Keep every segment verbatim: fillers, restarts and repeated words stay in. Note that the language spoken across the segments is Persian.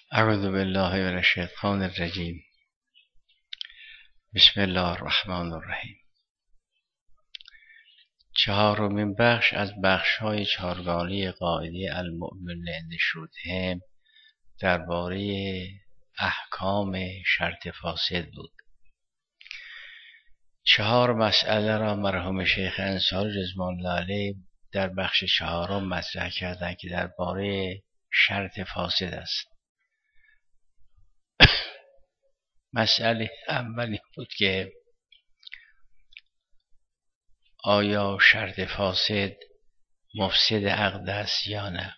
اعوذ بالله من الشیطان الرجیم. بسم الله الرحمن الرحیم. چهارمین بخش از بخش‌های چهارگانه قاعده المؤمن عند شروطهم درباره احکام شرط فاسد بود. چهار مسئله را مرحوم شیخ انصاری رضوان الله علیه در بخش چهارم مطرح کردند که درباره شرط فاسد است. مسئله اولی بود که آیا شرط فاسد مفسد عقد است یا نه.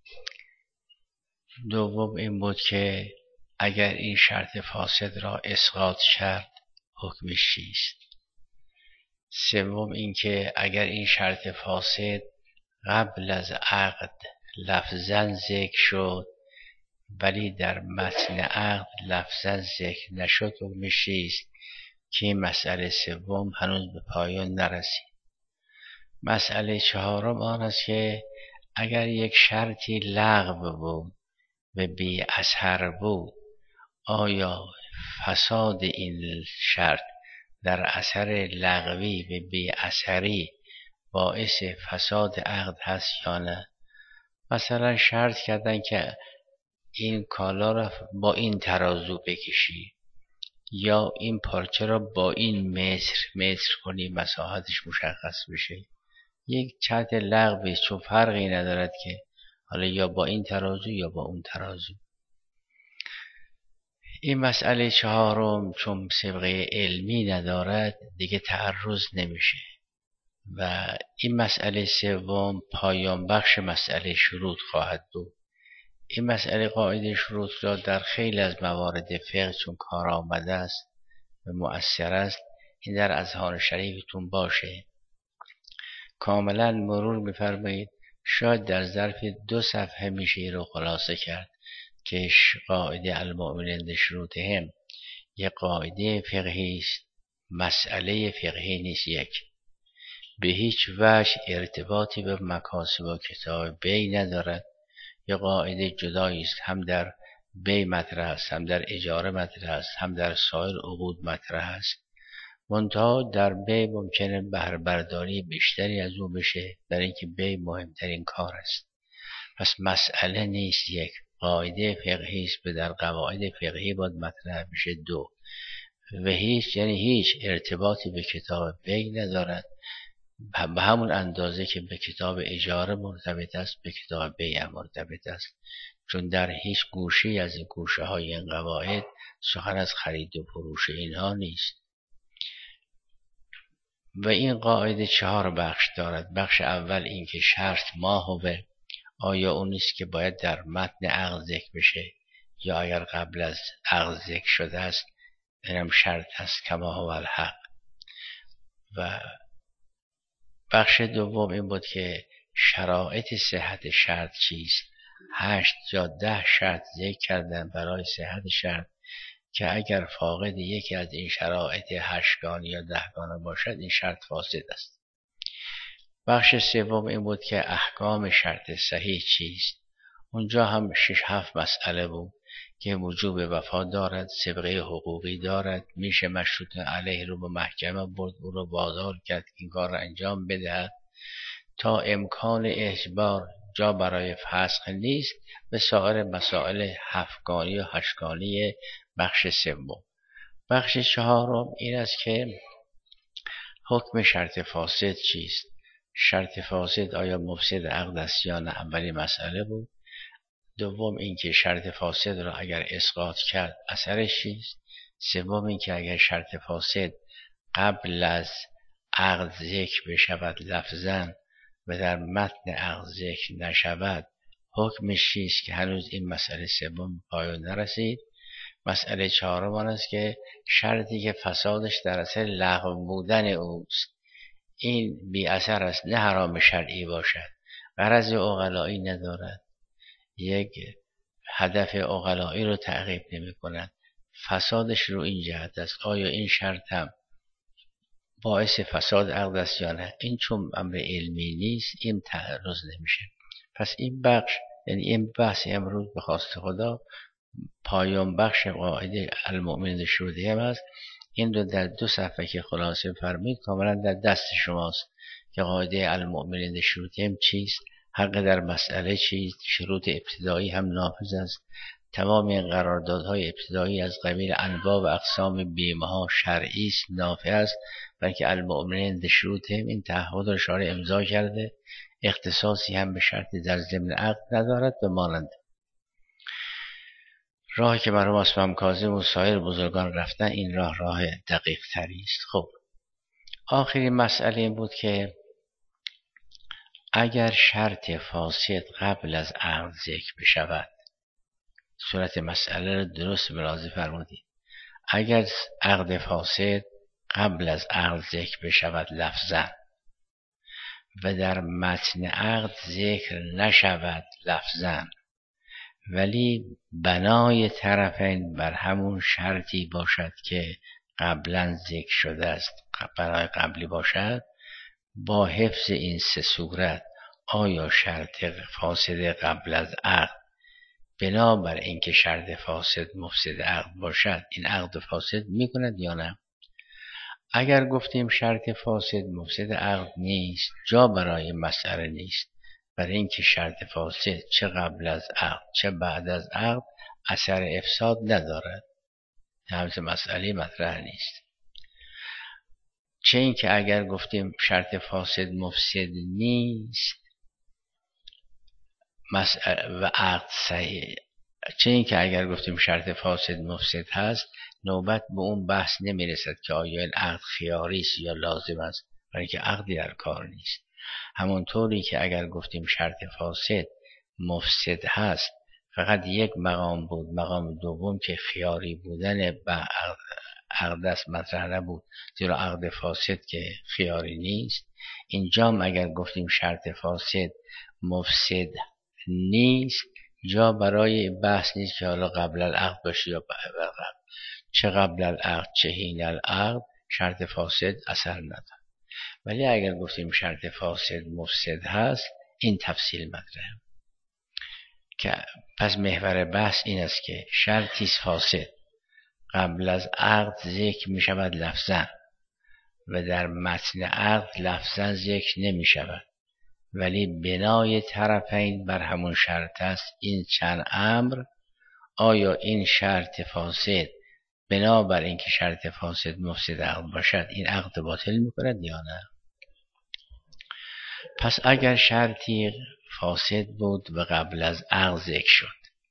دوم این بود که اگر این شرط فاسد را اسقاط کرد حکمش چیست. سوم این که اگر این شرط فاسد قبل از عقد لفظاً ذکر شد ولی در متن عقد لفظاً ذکر نشد حکمش چیست، که این مسئله سوم هنوز به پایان نرسید. مسئله چهارم آن است که اگر یک شرطی لغو بود و بی اثر بود، آیا فساد این شرط در اثر لغوی و بی اثری باعث فساد عقد هست یا نه. مثلا شرط کردن که این کالا را با این ترازو بکشی یا این پارچه را با این متر متر کنی مساحتش مشخص بشه. یک شرط لغوی چون فرقی ندارد که حالا یا با این ترازو یا با اون ترازو. این مسئله چهارم چون سابقه علمی ندارد دیگه تعرض نمیشه و این مسئله سوم پایان بخش مسئله شروط خواهد بود. این مسئله قاعده شروط را در خیلی از موارد فقه چون کار آمده است و مؤثر است، این در اذهان شریفتون باشه. کاملا مرور می‌فرمایید. شاید در ظرف دو صفحه میشه این رو خلاصه کرد که قاعده المؤمن عند شروطهم یک قاعده فقهی است، مسئله فقهی نیست. یک به هیچ وجه ارتباطی به مکاسب و کتاب بی ندارد. یک قاعده جدایی است، هم در بی مطرح است، هم در اجاره مطرح است، هم در سایر عقود مطرح است. منتها در بی ممکنه بهره برداری بیشتری از او بشه، در اینکه بی مهمترین کار است. پس مسئله نیست، یک قاعده فقهی است، به در قواعد فقهی باید مطرح بشه. دو و هیچ یعنی هیچ ارتباطی به کتاب بی ندارد، به همون اندازه که به کتاب اجاره مرتبط است به کتاب بیع مرتبط است، چون در هیچ گوشه‌ای از گوشه های این قواعد سخن از خرید و فروش اینها نیست. و این قاعده چهار بخش دارد. بخش اول این که شرط ما هو، آیا اون نیست که باید در متن عقد ذکر بشه یا اگر قبل از عقد ذکر شده است اینم شرط است کما هو الحق. و بخش دوم این بود که شرایط صحت شرط چیست. هشت یا ده شرط ذکر کردن برای صحت شرط که اگر فاقد یکی از این شرایط هشتگانه یا دهگانه باشد این شرط فاسد است. بخش سوم این بود که احکام شرط صحیح چیست. اونجا هم شش هفت مسئله بود که وجوب وفا دارد، سابقه حقوقی دارد، میشه مشروط علیه رو به محکمه برد، او رو وادار کرد این کار را انجام بدهد، تا امکان اجبار جا برای فسخ نیست، به سایر مسائل هفتگانی و هشتگانی بخش سوم. بخش چهارم این است که حکم شرط فاسد چیست. شرط فاسد آیا مفسد عقد است یا نه، اولی مسئله بود. دوم اینکه شرط فاسد را اگر اسقاط کرد اثرش چیست. سوم اینکه اگر شرط فاسد قبل از عقد ذکر بشود لفظاً و در متن عقد ذکر نشود حکمش چیست، که هنوز این مسئله سوم پایان نرسید. مسئله چهارم آن است که شرطی که فسادش در اثر لغو بودن اوست، این بی اثر است، نه حرام شرعی باشد، غرض عقلایی ندارد، یک هدف عقلایی رو تعقیب نمی کند، فسادش رو این جهت است. آیا این شرط هم باعث فساد عقد است یا نه. این چون امر علمی نیست این تعرض نمیشه. پس این بخش یعنی این بحث امروز به خواست خدا پایان بخش قاعده المؤمنین شروطهم هست. این رو در دو صفحه که خلاصه فرمید کاملا در دست شماست که قاعده المؤمنین شروطهم چیست، حق در مسئله چیست، شروط ابتدایی هم نافذ است. تمام این قراردادهای ابتدایی از قبیل انواع و اقسام بیمه ها شرعی است، نافذ است، بلکه المؤمنین شروطهم این تعهد را شارع امضا کرده، اختصاصی هم به شرط در ضمن عقد ندارد و مانند. راهی که مرحوم اسمم کاظم و سایر بزرگان رفتن این راه راه دقیق تری است. خب آخرین مسئله این بود که اگر شرط فاسد قبل از عقد ذکر بشود، صورت مسئله را درست ملاحظه فرمودید. اگر عقد فاسد قبل از عقد ذکر بشود لفظاً و در متن عقد ذکر نشود لفظاً، ولی بنای طرفین بر همون شرطی باشد که قبلا ذکر شده است، بنای قبلی باشد، با حفظ این سه صورت آیا شرط فاسد قبل از عقد بنابر اینکه شرط فاسد مفسد عقد باشد این عقد فاسد میکند یا نه؟ اگر گفتیم شرط فاسد مفسد عقد نیست، جا برای مسئله نیست، برای اینکه شرط فاسد چه قبل از عقد چه بعد از عقد اثر افساد ندارد، همچه مسئله مطرح نیست. چه اینکه اگر گفتیم شرط فاسد مفسد نیست و عقد صحیح، چه اینکه اگر گفتیم شرط فاسد مفسد هست، نوبت به اون بحث نمیرسد که آیا این عقد خیاری است یا لازم است، برای که عقدی در کار نیست. همونطوری که اگر گفتیم شرط فاسد مفسد هست فقط یک مقام بود، مقام دوم که خیاری بودن به عقد است مطرح نبود، زیرا عقد فاسد که خیاری نیست. اینجا اگر گفتیم شرط فاسد مفسد نیست، جا برای بحث نیست که حالا قبل العقد باشه یا بعد العقد، چه قبل العقد چه حین العقد شرط فاسد اثر نداره. ولی اگر گفتیم شرط فاسد مفسد هست این تفصیل مطرحه که پس محور بحث این است که شرطی فاسد قبل از عقد ذکر می شود لفظاً و در متن عقد لفظاً ذکر نمی شود، ولی بنای طرفین بر همون شرط است. این چند امر، آیا این شرط فاسد بنابر اینکه شرط فاسد مفسد عقد باشد این عقد باطل می کند یا نه؟ پس اگر شرطی فاسد بود و قبل از عقد ذکر شد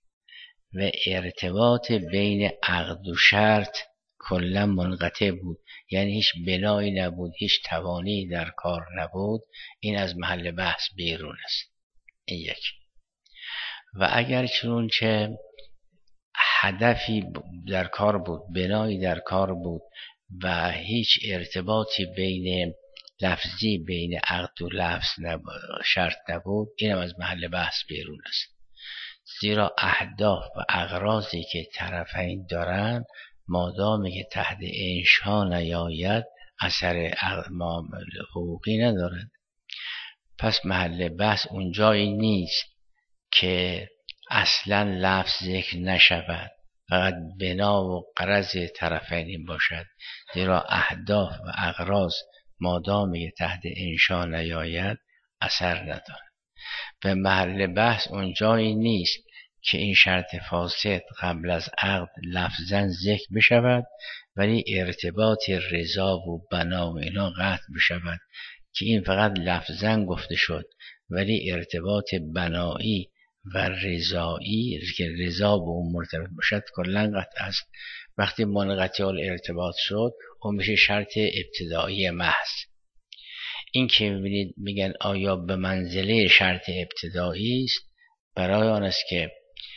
و ارتباط بین عقد و شرط کلا منقطع بود، یعنی هیچ بنایی نبود، هیچ توانی در کار نبود، این از محل بحث بیرون است. این یک. و اگر چنانچه هدفی در کار بود، بنایی در کار بود و هیچ ارتباطی بین لفظی بین عقد و لفظ نبود، شرط نبود، این هم از محل بحث بیرون است. زیرا اهداف و اغراضی که طرفین دارند مادامی که تحت انشا نیاید اثر معامله حقوقی ندارد. پس محل بحث اونجایی نیست که اصلا لفظ ذکر نشود، فقط بنا و غرض طرفین باشد، زیرا اهداف و اغراض مادامی که تحت انشا نیاید اثر ندارد. و محل بحث اونجایی نیست که این شرط فاسد قبل از عقد لفظاً ذکر بشود ولی ارتباط رضا و بنا و اینا قطع بشود، که این فقط لفظاً گفته شد ولی ارتباط بنایی و رضایی که رضا به اون مرتبط باشد کلاً قطع است. وقتی منقطع الارتباط شد اون میشه شرط ابتدایی محض. این که میبینید میگن آیا به منزله شرط ابتدایی است، برای آن است که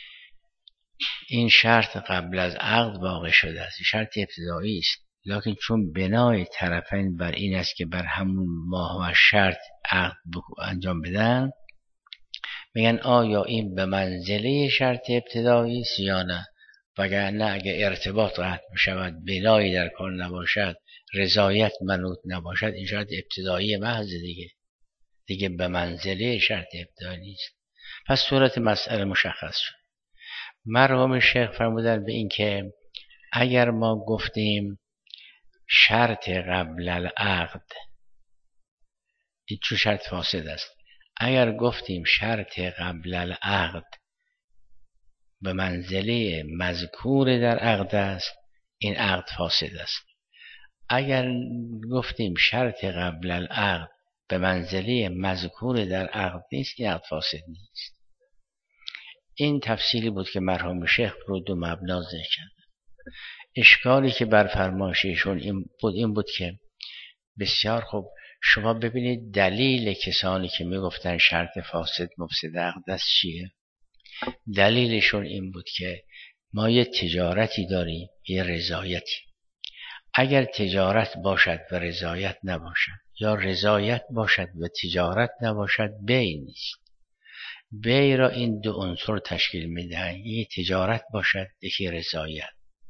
این شرط قبل از عقد واقع شده است، شرط ابتدایی است، لکن چون بنای طرفین بر این است که بر همون ماه و شرط عقد انجام بدن، میگن آیا این به منزله شرط ابتدایی است یا نه؟ وگرنه اگه ارتباط قطع بشود، بنایی در کار نباشد، رضایت منوط نباشد، این شرط ابتدایی محض دیگه دیگه به منزله شرط ابتدایی نیست. پس صورت مسئله مشخص شد. مرحوم شیخ فرمودن به این که اگر ما گفتیم شرط قبل العقد، این چون شرط فاسد است، اگر گفتیم شرط قبل العقد به منزله مذکور در عقد است، این عقد فاسد است. اگر گفتیم شرط قبل العقد به منزله مذکور در عقد نیست، این عقد فاسد نیست. این تفصیلی بود که مرحوم شیخ رو دو مبنا ذکر کرد. اشکالی که بر فرمایششون این بود این بود که بسیار خوب شما ببینید دلیل کسانی که میگفتن شرط فاسد مفسد عقد است چیه؟ دلیلشون این بود که ما یه تجارتی داریم، یه رضایتی. اگر تجارت باشد و رضایت نباشد، یا رضایت باشد و تجارت نباشد، بیع نیست. بیع را این دو عنصر تشکیل میدهند، یکی تجارت باشد، یکی رضایت.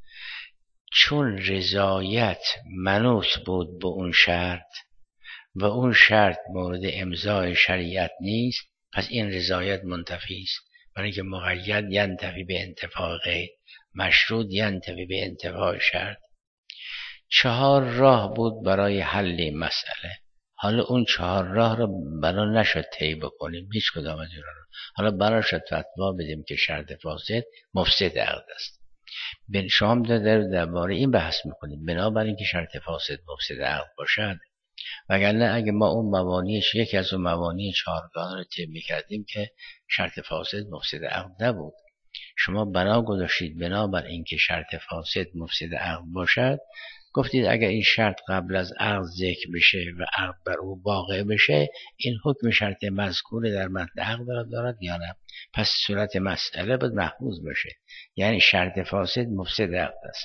چون رضایت منوط بود به اون شرط و اون شرط مورد امضای شریعت نیست، پس این رضایت منتفی است. برای اینکه مقید ینتفی به انتفاع غیر، مشروط ینتفی به انتفاع شرط. چهار راه بود برای حل مسئله. حالا اون چهار راه رو بنا نشد طی بکنیم، هیچ کدام از اینا رو. حالا بنا شد فتوا بدیم که شرط فاسد مفسد عقد است. بن شام در درباره این بحث میکنیم، بنابراین که شرط فاسد مفسد عقد باشد، وگرنه اگه ما اون موانیش یکی از اون موانی چهارگانه رو طی میکردیم که شرط فاسد مفسد عقد نبود. شما بنا گذاشتید بنابر اینکه شرط فاسد مفسد عقد باشد، گفتید اگر این شرط قبل از عقد ذکر بشه و عقد بر او واقع بشه، این حکم شرط مذکور در متن عقد را دارد یا نه؟ پس صورت مسئله باید محفوظ بشه، یعنی شرط فاسد مفسد عقد است.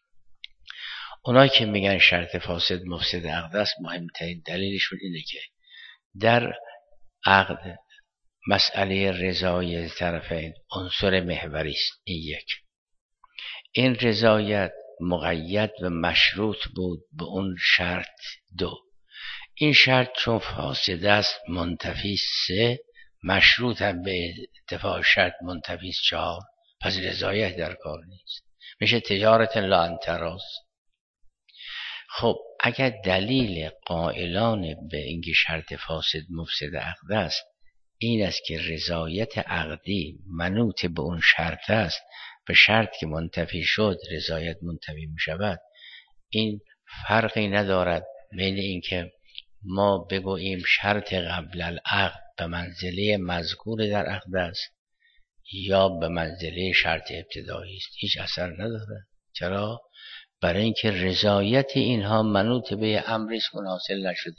اونایی که میگن شرط فاسد مفسد عقد است، مهمترین دلیلشون اینه که در عقد مسئله رضای طرفین عنصر محوری است. این یک. این رضایت مقید و مشروط بود به اون شرط. دو، این شرط چون فاسد است منتفی سه، مشروط هم به اتفاق شرط منتفی چهار، پس رضایت در کار نیست، میشه تجارت لا انتراز. خب اگر دلیل قائلان به اینکه شرط فاسد مفسد عقد است این است که رضایت عقدی منوط به اون شرط است، به شرط که منتفی شد رضایت منتفی می شود، این فرقی ندارد بین اینکه ما بگوییم شرط قبل العقد به منزله مذکور در عقد است یا به منزله شرط ابتدایی است، هیچ اثر نداره. چرا؟ برای اینکه رضایت اینها منوط به امری است که حاصل نشده،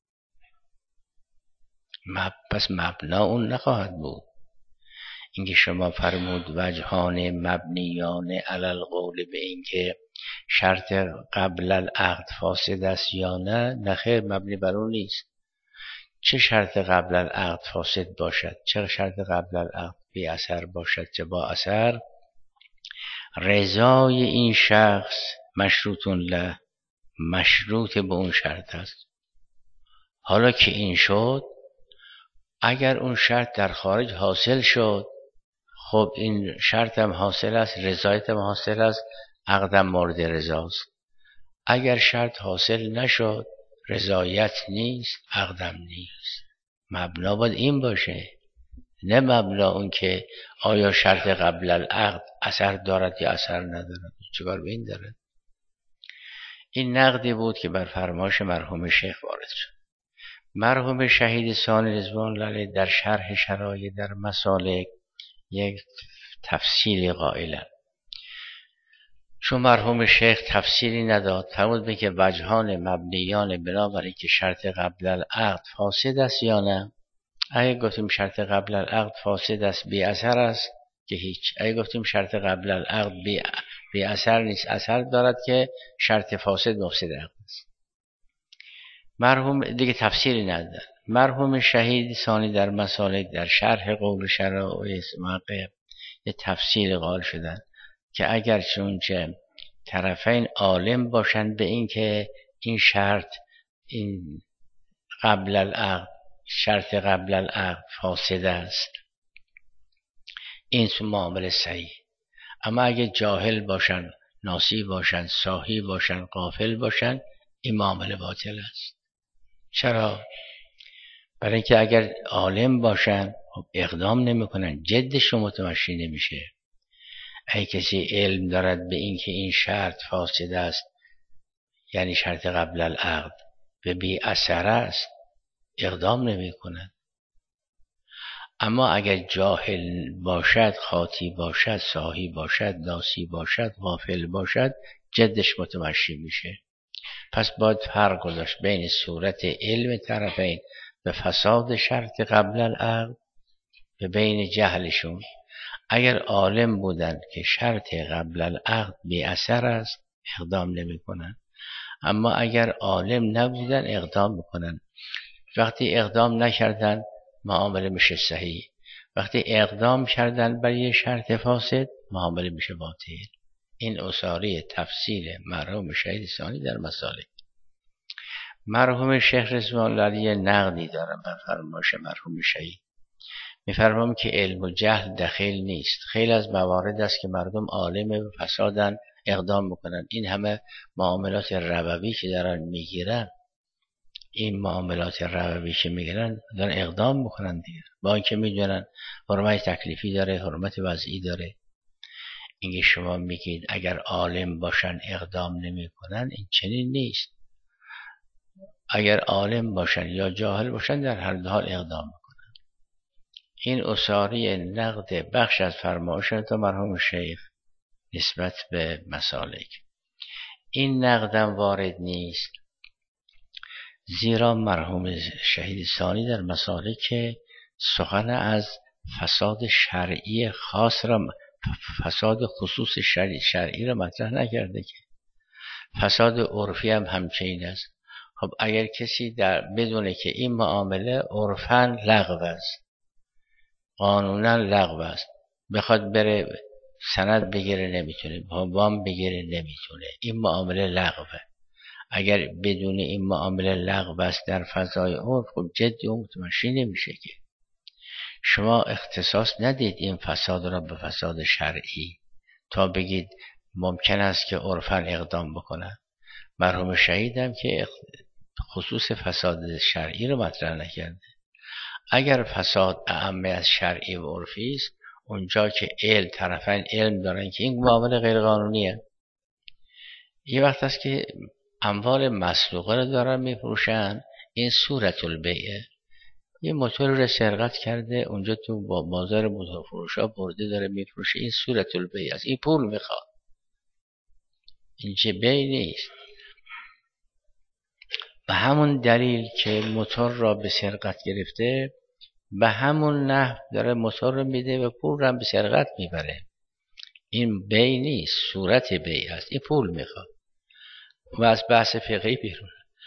پس مبنا اون نخواهد بود. اینکه شما فرمود وجهان مبنیان علی القول به اینکه شرط قبل العقد فاسد است یا نه، نخیر، مبنی بر اون نیست. چه شرط قبل العقد فاسد باشد، چه شرط قبل العقد بی اثر باشد، چه با اثر، رضای این شخص مشروطون له، مشروط به اون شرط است. حالا که این شد، اگر اون شرط در خارج حاصل شد، خب این شرط هم حاصل است، رضایت هم حاصل است، عقدم مورد رضاست. اگر شرط حاصل نشد، رضایت نیست، عقدم نیست. مبنا باید این باشه، نه مبنا اون که آیا شرط قبل العقد اثر دارد یا اثر ندارد. چیکار به این داره؟ این نقدی بود که بر فرمایش مرحوم شیخ وارد شد. مرحوم شهید ثانی رضوان الله علیه در شرح شرایع در مسالک یک تفصیلی قائلن. چون مرحوم شیخ تفصیلی نداد، فرمود به که وجهان مبنیان بنابراین که شرط قبل العقد فاسد است یا نه. اگه گفتیم شرط قبل العقد فاسد است بی اثر است که هیچ. اگه گفتیم شرط قبل العقد بی, بی اثر نیست، اثر دارد که شرط فاسد مفسد عقد است. مرحوم دیگه تفسیری نداد. مرحوم شهید ثانی در مسالک در شرح قول شرایع موقع یه تفسیر قائل شدن که اگر چونچه طرفین عالم باشند به این که این شرط این قبل العقد شرط قبل العقد فاسد است، این معامله صحیح. اما اگه جاهل باشن، ناسی باشن، ساهی باشن، غافل باشن، این معامله باطل است. چرا؟ برای اینکه اگر عالم باشن خب اقدام نمیکنن، جدش رو متمشی نمیشه. اگه کسی علم دارد به اینکه این شرط فاسد است، یعنی شرط قبل العقد و بی اثر است، اقدام نمیکنن. اما اگر جاهل باشد، خاطی باشد، ساهی باشد، ناسی باشد، غافل باشد، جدش متمشی میشه. پس باید فرق گذاشت بین صورت علم طرفین به فساد شرط قبل العقد و بین جهلشون. اگر عالم بودن که شرط قبل العقد بی اثر است، اقدام نمی کنن. اما اگر عالم نبودن، اقدام میکنن. وقتی اقدام نکردن، معامله میشه صحیح. وقتی اقدام کردن برای شرط فاسد، معامله میشه باطل. این اصاره تفسیر مرحوم شهید ثانی در مسالک. مرحوم شیخ رضوان الله علیه نقدی دارم بر فرمایش مرحوم شهید. میفرمام که علم و جهل دخیل نیست. خیلی از موارد است که مردم عالم و فسادن، اقدام میکنن. این همه معاملات ربوی که دارن میگیرن، این معاملات ربوی که میگیرن دارن اقدام میکنن دیگه، با اینکه میدونن حرمت تکلیفی داره، حرمت وضعی داره. اینکه شما میگید اگر عالم باشن اقدام نمیکنن، این چنین نیست. اگر عالم باشن یا جاهل باشن، در هر دو حال اقدام میکنن. این اصاره نقد بخش از فرمایشات مرحوم شیخ نسبت به مسالک. این نقدم وارد نیست، زیرا مرحوم شهید ثانی در مسالک که سخن از فساد شرعی خاص را، فساد خصوص شرعی, شرعی را مطرح نکرده، که فساد عرفی هم همچنین است. خب اگر کسی در بدونه که این معامله عرفاً لغو است، قانونا لغو است، بخواد بره سند بگیره نمیتونه، وام بگیره نمیتونه، این معامله لغوه. اگر بدون این معامله لغو است در فضای عرف، خب جدی و متمشی نمیشه. که شما اختصاص ندید این فساد را به فساد شرعی تا بگید ممکن است که عرفاً اقدام بکنن. مرحوم شهیدم که خصوص فساد شرعی رو مطرح نکرده. اگر فساد اعم از شرعی و عرفی است، اونجا که علم طرفین علم دارن که این معامله غیر قانونیه. یه وقت است که اموال مسروقه رو دارن میفروشن، این صورت البیعه. یه موتور رو سرقت کرده، اونجا تو با بازار موتور فروش ها برده داره میفروشه، این صورت البیعه است، این پول میخواد. این چه بیع نیست. به همون دلیل که موتور را به سرقت گرفته، به همون نحو داره موتور رو میده و پول رو هم به سرقت میبره. این بیع نیست، صورت بیع است، این پول میخواد و از بحث فقهی بیرون.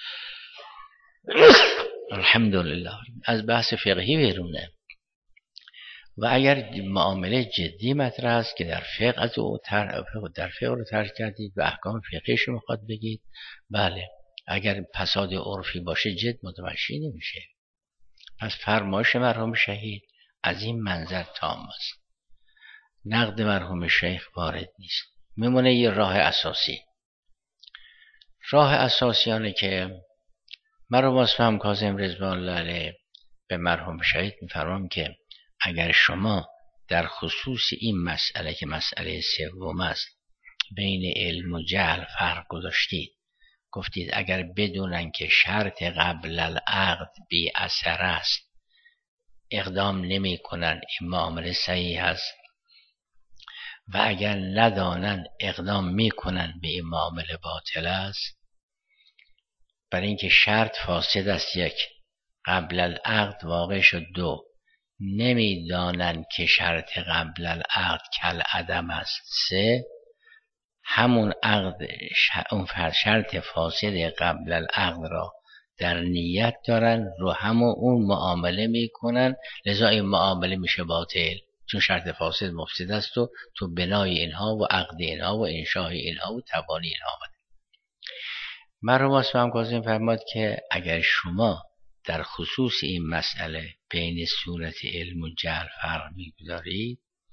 الحمدلله از بحث فقهی بیرونه. و اگر معامله جدی مطرح است که در فقه از او در فقه رو طرح کردید و احکام فقهیش رو میخواد بگید، بله. اگر فساد عرفی باشه، جد متمشی نمیشه. پس فرمایش مرحوم شهید از این منظر تام است. نقد مرحوم شیخ وارد نیست. میمونه یه راه اساسی. راه اساسی آنه که مرحوم اصفهان کاظم رضوان الله علیه به مرحوم شهید میفرمام که اگر شما در خصوص این مسئله که مسئله سوم است، بین علم و جهل فرق گذاشتید، گفتید اگر بدونن که شرط قبل العقد بی اثر است، اقدام نمی کنن، این معامله صحیح است. و اگر ندانن اقدام می کنن، به این معامله باطل است. برای اینکه شرط فاسد است، یک، قبل العقد واقع شد، دو، نمیدانن که شرط قبل العقد کل عدم است، سه، همون عقد اون شرط فاسد قبل العقد را در نیت دارن، رو همون اون معامله میکنن، لذا این معامله میشه باطل، چون شرط فاسد مفسد است و تو بنای اینها و عقد اینها و انشاء اینها و توانی اینها آمده. مرحوم اصفهان کاظم فرماد که اگر شما در خصوص این مسئله بین صورت علم و جهل فرق میگذارید،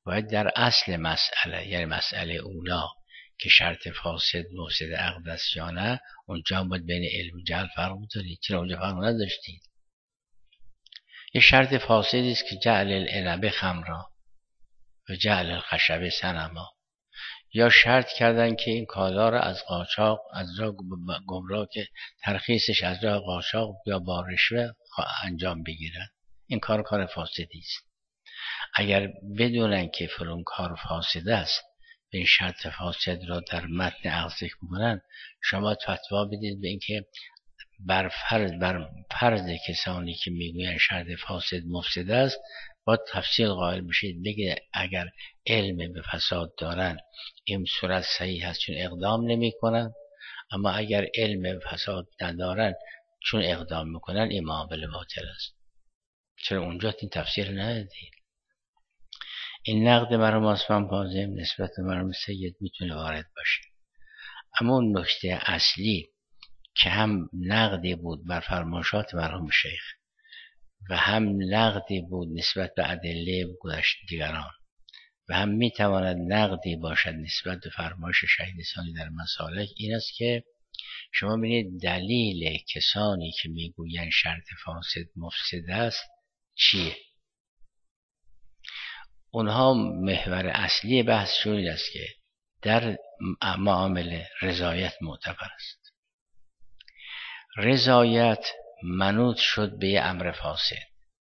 باید در اصل مسئله، یعنی مسئله اولا که شرط فاسد مفسد عقد است یا نه، اونجا باید بین علم و جهل فرق بذارید. چرا اونجا فرق نداشتید؟ یه شرط فاسدی است که جعل العنب خمرا و جعل الخشب صنما، یا شرط کردن که این کالا را از قاچاق، از راه گمراه که ترخیصش از راه قاچاق یا با رشوه انجام بگیرن. این کار کار فاسدی است. اگر بدونن که فلان کار فاسد است، به این شرط فاسد را در متن عقد ذکر می‌کنن، شما فتوا بدید به اینکه بر فرض بر فرض کسانی که میگوین شرط فاسد مفسد است با تفصیل قائل بشید، بگید اگر علم به فساد دارن این صورت صحیح هست چون اقدام نمی کنن، اما اگر علم به فساد ندارن چون اقدام میکنن این معامله باطل است. چرا اونجا این تفسیر ندادید؟ این نقد مرحوم عثمان کاظم نسبت به مرحوم سید میتونه وارد باشه، اما اون نکته اصلی که هم نقدی بود بر فرمایشات مرحوم شیخ و هم نقدی بود نسبت به ادله گذشته دیگران و هم میتواند نقدی باشد نسبت به فرمایش شهید ثانی در مسالک، این است که شما ببینید دلیل کسانی که میگویند شرط فاسد مفسد است چیه. اونها محور اصلی بحثشون این است که در معامله رضایت معتبر است. رضایت منوط شد به امر فاسد.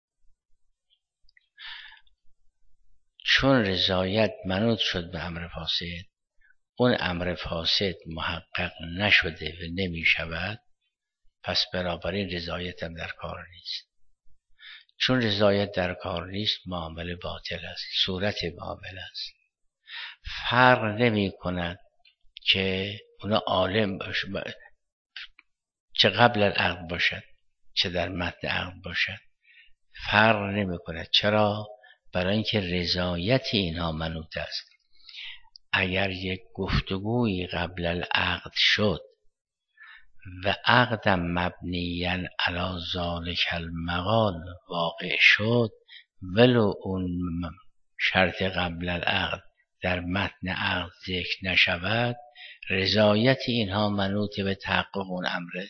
چون رضایت منوط شد به امر فاسد، اون امر فاسد محقق نشده و نمی شود، پس بنابراین رضایت هم در کار نیست. چون رضایت در کار نیست، معامله باطل است، صورت معامله است. فرق نمی کند که اونا عالم باشه، چه قبل العقد باشد چه در متن عقد باشد، فرق نمی کند. چرا؟ برای اینکه رضایت اینها منوط است. اگر یک گفتگوی قبل العقد شد و عقدم مبنیاً علی ذالک المقال واقع شد، ولو اون شرط قبل العقد در متن عقد ذکر نشود، رضایت اینها منوط به تحقق اون امره.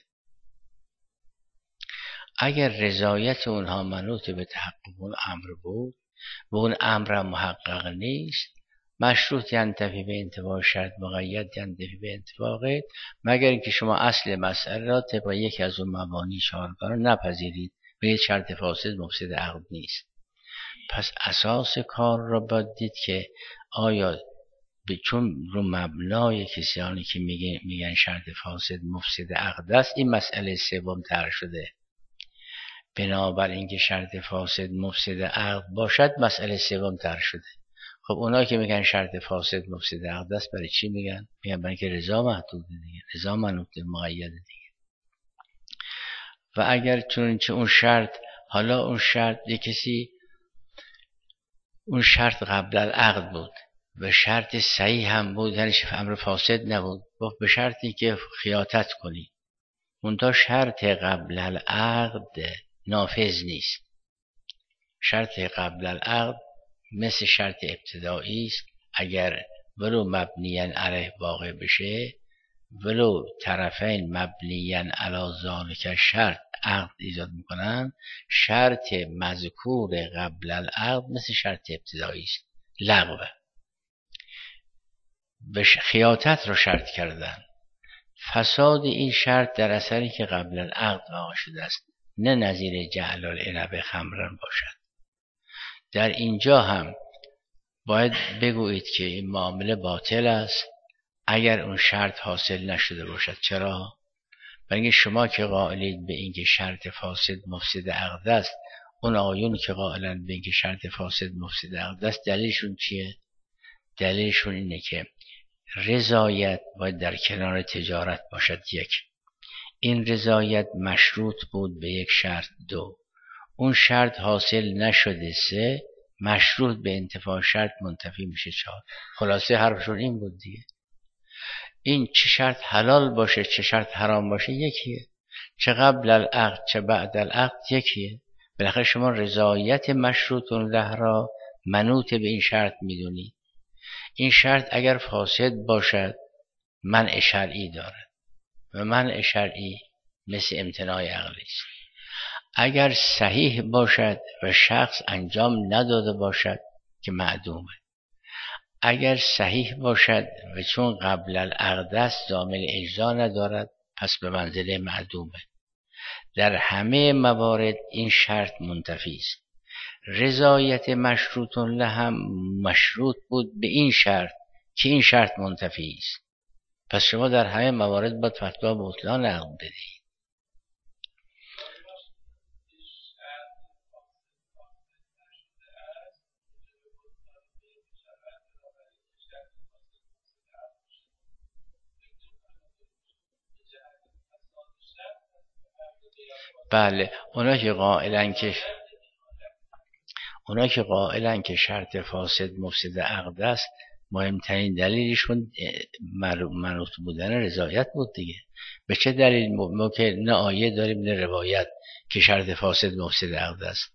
اگر رضایت اونها منوط به تحقق اون امر بود و اون امر محقق نیست، مشروط ینتفی به انتفاع شرط، مقید ینتفی به انتفاع غیر، مگر اینکه شما اصل مسئله را طبق یکی از اون مبانی چهارگانه نپذیرید، بگید شرط فاسد مفسد عقد نیست. پس اساس کار را باید دید که آیا چون رو مبنای کسانی که میگن, میگن شرط فاسد مفسد عقد است این مسئله سوم طرح شده، بنابراین اینکه شرط فاسد مفسد عقد باشد مسئله سوم طرح شده. خب اونایی که میگن شرط فاسد مفسد عقد است برای چی میگن؟ میگن برای اینکه رضا محدود دیگه، رضا منوط مقید دیگه. و اگر چون اون شرط، حالا اون شرط یک کسی اون شرط قبل العقد بود و شرط صحیح هم بود، یعنی امر فاسد نبود، گفت به شرطی که خیاطت کنی، منتها شرط قبل العقد نافذ نیست. شرط قبل العقد مثل شرط ابتدایی است، اگر ولو مبنیاً علیه واقع بشه، ولو طرفین مبنیاً علی ذالک شرط عقد ایجاد میکنن، شرط مذکور قبل العقد مثل شرط ابتدایی است، لغوه. خیاطت رو شرط کردن، فساد این شرط در اثری که قبل العقد واقع شده است، نه نظیر جعل العنب خمرن باشد. در اینجا هم باید بگویید که این معامله باطل است اگر اون شرط حاصل نشده باشد. چرا؟ برای اینکه شما که قائلید به اینکه شرط فاسد مفسد عقد است، اون آقایون که قائلند به اینکه شرط فاسد مفسد عقد است، دلیلشون چیه؟ دلیلشون اینه که رضایت باید در کنار تجارت باشد. یک، این رضایت مشروط بود به یک شرط. دو، اون شرط حاصل نشده. سه، مشروط به انتفاع شرط منتفی میشه. چهار. خلاصه حرفشون این بود دیگه. این چه شرط حلال باشه چه شرط حرام باشه یکیه، چه قبل العقد چه بعد العقد یکیه. بالاخره شما رضایت مشروط له را منوط به این شرط میدونید. این شرط اگر فاسد باشد منع شرعی دارد و منع شرعی مثل امتناع عقلی است. اگر صحیح باشد و شخص انجام نداده باشد که معدومه. اگر صحیح باشد و چون قبل العقد است ضامن اجزا ندارد پس به منزله معدومه. در همه موارد این شرط منتفی است. رضایت مشروط له هم مشروط بود به این شرط که این شرط منتفی است. پس شما در همه موارد باید فتوا بطلان عقد بدهید. بله، اونا که قائلن که اونا که قائلن که شرط فاسد مفسد عقد است، مهمترین دلیلشون منوط بودن رضایت بود دیگه. به چه دلیل؟ ما که نه آیه داریم نه روایت که شرط فاسد مفسد عقد است.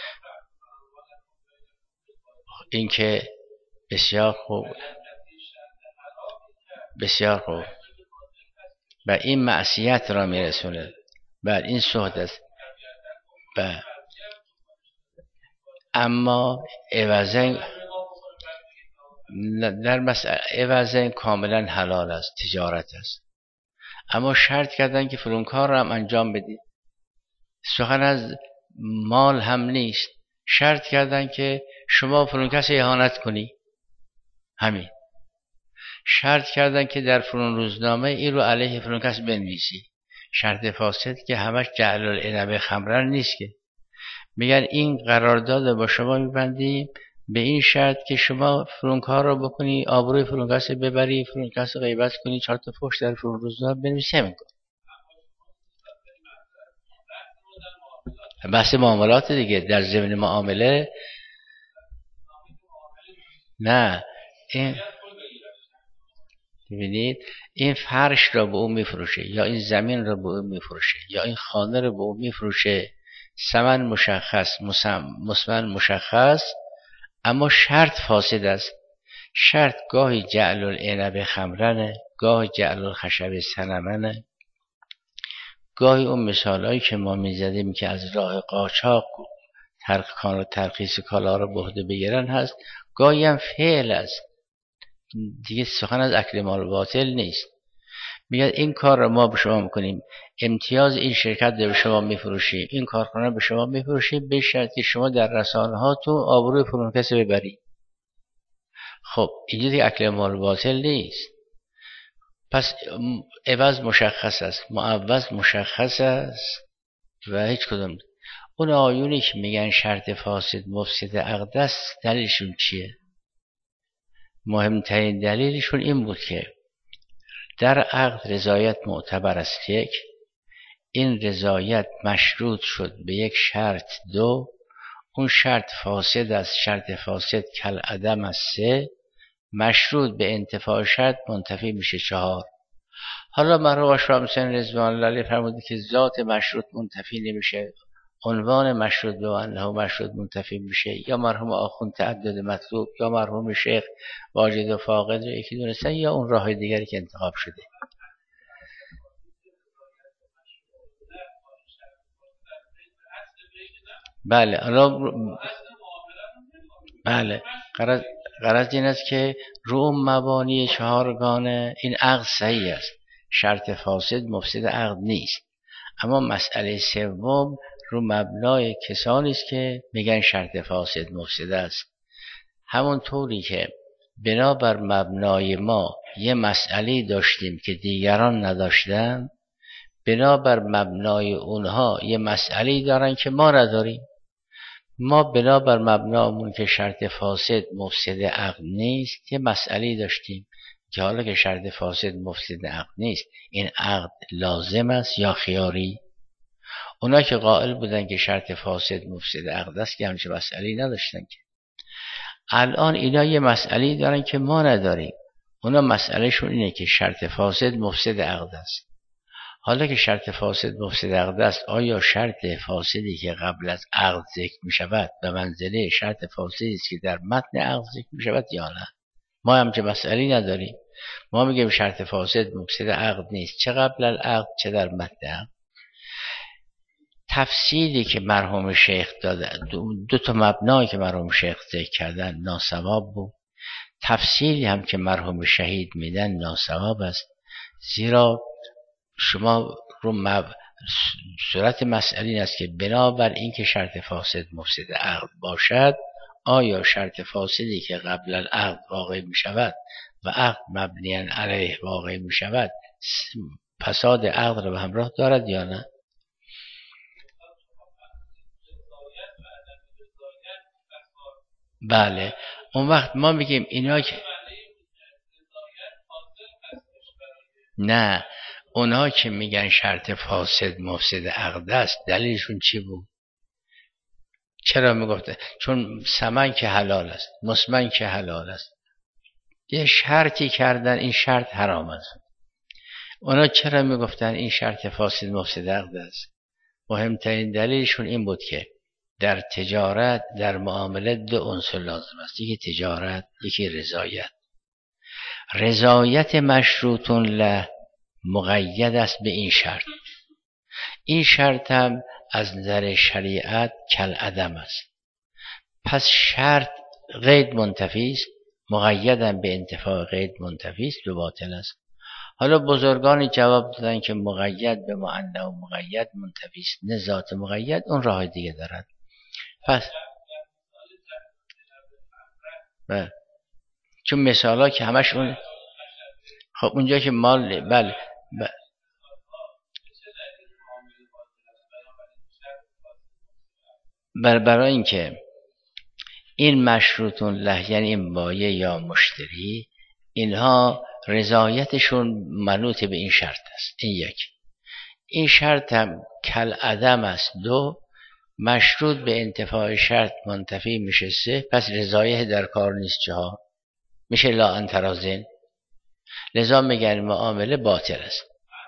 این که بسیار خوب بسیار خوب و این معصیت را میرسونه. بر این صحبت است. بله. اما عوضین در مسئله عوضین کاملا حلال است، تجارت است. اما شرط کردن که فلان کار را هم انجام بدید. سخن از مال هم نیست. شرط کردن که شما فلان کس اهانت کنی. همین. شرط کردن که در فلان روزنامه این رو علیه فلان کس بنویسی. شرط فاسد که همش جعل العنب خمرن نیست که. میگن این قرارداد با شما میبندیم به این شرط که شما فلان کار رو بکنی، آبروی فلان کس ببری، فلان کس غیبت کنی، چهار تا فحش در فلان روزنامه بنویسی. همین کن. بحث معاملات دیگه. در ضمن معامله نه. این ببینید این فرش را به اون میفروشه یا این زمین را به اون میفروشه یا این خانه را به اون میفروشه. ثمن مشخص، مسمن مشخص، اما شرط فاسد است. شرط گاهی جعل العنب خمرنه، گاهی جعل الخشب صنمنه، گاهی اون مثالایی که ما میزدیم که از راه قاچاق ترخیص کالا رو به عهده بگیرن هست، گاهی هم فعل است. دیگه سخن از اکل مال باطل نیست. میگه این کار رو ما به شما میکنیم، امتیاز این شرکت رو به شما میفروشیم، این کارخانه به شما میفروشیم به شرطی که شما در رسانه هاتون آبروی فلان کسی ببرید. خب اینجا دیگه اکل مال باطل نیست. پس عوض مشخص است، معوض مشخص است و هیچ کدوم. اون آیونی که میگن شرط فاسد مفسد عقد است دلیلشون چیه؟ مهمترین دلیلشون این بود که در عقد رضایت معتبر است. یک، این رضایت مشروط شد به یک شرط. دو، اون شرط فاسد است، شرط فاسد کل عدم است. سه، مشروط به انتفاع شرط منتفی میشه. چهار، حالا مرحوم اشراف حسین رضوان الله علیه فرموده که ذات مشروط منتفی نمیشه، عنوان مشروط به انه مشروط منتفی میشه، یا مرحوم آخوند تعدد مطلوب، یا مرحوم شیخ واجد و فاقد رو یکی دونستن، یا اون راه دیگری که انتخاب شده. بله حالا بله غرض غرض این است که رو مبانی چهارگانه این عقد صحیح است، شرط فاسد مفسد عقد نیست. اما مسئله سوم رو مبنای کسانی است که میگن شرط فاسد مفسد است. همون طوری که بنابر مبنای ما یه مسئله داشتیم که دیگران نداشتن، بنابر مبنای اونها یه مسئله دارن که ما نداریم. ما بنابر مبنامون که شرط فاسد مفسد عقد نیست یه مسئله داشتیم که حالا که شرط فاسد مفسد عقد نیست، این عقد لازم است یا خیاری؟ اونا که قائل بودن که شرط فاسد مفسد عقد است که همچه مسئله نداشتن. که الان اینا یه مسئله دارن که ما نداریم. اونا مسئله شون اینه که شرط فاسد مفسد عقد است. حالا که شرط فاسد مفسد عقد است، آیا شرط فاسدی که قبل از عقد ذکر می شود به منزله شرط فاسدی است که در متن عقد ذکر می شود یا نه؟ ما هم چه مسئله نداریم، ما میگیم شرط فاسد مفسد عقد نیست، چه قبل العقد چه در متن عقد. تفصیلی که مرحوم شیخ داده، دو, دو تا مبنایی که مرحوم شیخ ذکر کردن ناسواب بود. تفصیلی هم که مرحوم شهید میدن ناسواب است، زیرا شما رو مب... صورت مسئله این است که بنابر این که شرط فاسد مفسد عقد باشد، آیا شرط فاسدی که قبل العقد واقع می شود و عقد مبنی علیه واقع می شود فساد عقد رو به همراه دارد یا نه؟ بله، اون وقت ما میگیم اینا که نه، اونا که میگن شرط فاسد مفسد عقد است دلیلشون چی بود؟ چرا میگفته؟ چون سمن که حلال است، مسمن که حلال است، یه شرطی کردن این شرط حرام است. اونا چرا میگفتن این شرط فاسد مفسد عقد است؟ مهمترین دلیلشون این بود که در تجارت، در معامله دو عنصر لازم است، یکی تجارت یکی رضایت. رضایت مشروط له مقید است به این شرط، این شرط هم از نظر شریعت کالعدم است. پس شرط قید منتفی است، مقیدم به انتفاع قید منتفی است و باطل است. حالا بزرگانی جواب دادن که مقید به معنی و مقید منتفی است، نه ذات مقید اون راه دیگه دارد. پس بله، چون مثالا که همش اون، خب اونجا که مال بله بله بر برای اینکه این مشروطون له یعنی این بایع یا مشتری، اینها رضایتشون منوط به این شرط است، این یک. این شرط هم کالعدم است، دو. مشروط به انتفاع شرط منتفی میشه، سه. پس رضایت در کار نیست، چهار میشه لا انترازن. لذا میگن معامله باطل است.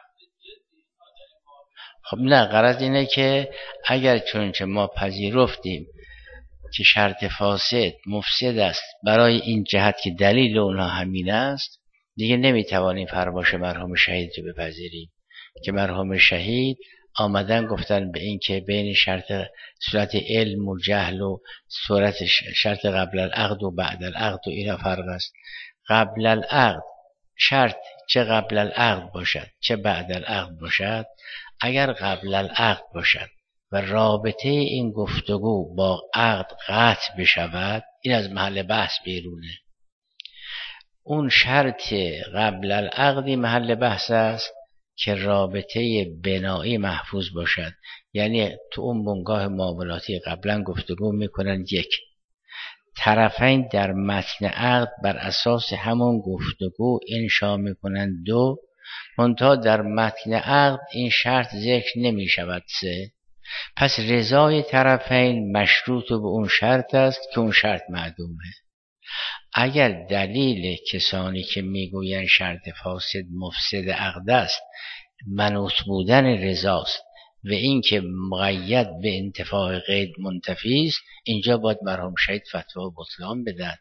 خب نه، غرض اینه که اگر چونچه ما پذیرفتیم که شرط فاسد مفسد است برای این جهت که دلیل اونها همین است، دیگه نمیتوانیم فرمایش مرحوم شهید رو بپذیریم که مرحوم شهید آمدن گفتن به این که بین شرط صورت علم و جهل و صورت شرط قبل العقد و بعد العقد و اینا فرق است. قبل العقد شرط چه قبل العقد باشد چه بعد العقد باشد، اگر قبل العقد باشد و رابطه این گفتگو با عقد قطع بشود، این از محل بحث بیرونه. اون شرط قبل العقدی محل بحث است که رابطه بنایی محفوظ باشد، یعنی تو اون بنگاه معاملاتی قبلا گفتگو میکنن، یک طرفین در متن عقد بر اساس همون گفتگو انشا میکنن، دو منتها در متن عقد این شرط ذکر نمی شود، سه پس رضای طرفین مشروط به اون شرط است که اون شرط معدومه. اگر دلیل کسانی که میگوین شرط فاسد مفسد عقد است منوط بودن رضاست و این که مقید به انتفاع قید منتفی است، اینجا باید مرحوم شهید فتوا بطلان بدن.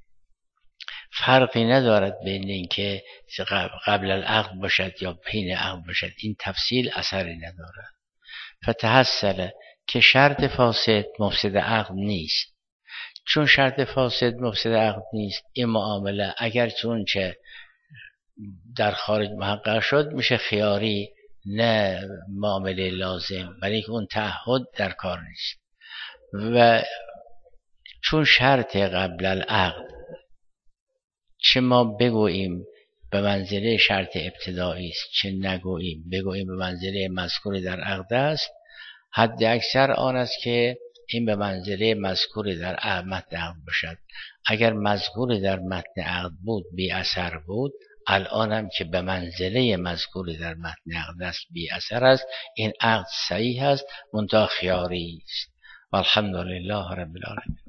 فرقی ندارد بین این که قبل العقد باشد یا بین عقد باشد، این تفصیل اثری ندارد. فتحصل که شرط فاسد مفسد عقد نیست. چون شرط فاسد مفسد عقد نیست، این معامله اگر چون چه در خارج محقق شد میشه خیاری، نه معامله لازم، برای که اون تعهد در کار نیست. و چون شرط قبل العقد چه ما بگوییم به منزله شرط ابتدایی است، چه نگوییم بگوییم به منزله مذکور در عقد است، حد اکثر آن است که این به منزله مذکور در متن عقد باشد. اگر مذکور در متن عقد بود بی اثر بود، الان هم که به منزله مذکور در متن عقد است بی اثر است، این عقد صحیح است، منتها خیاری است. والحمدلله رب العالمین.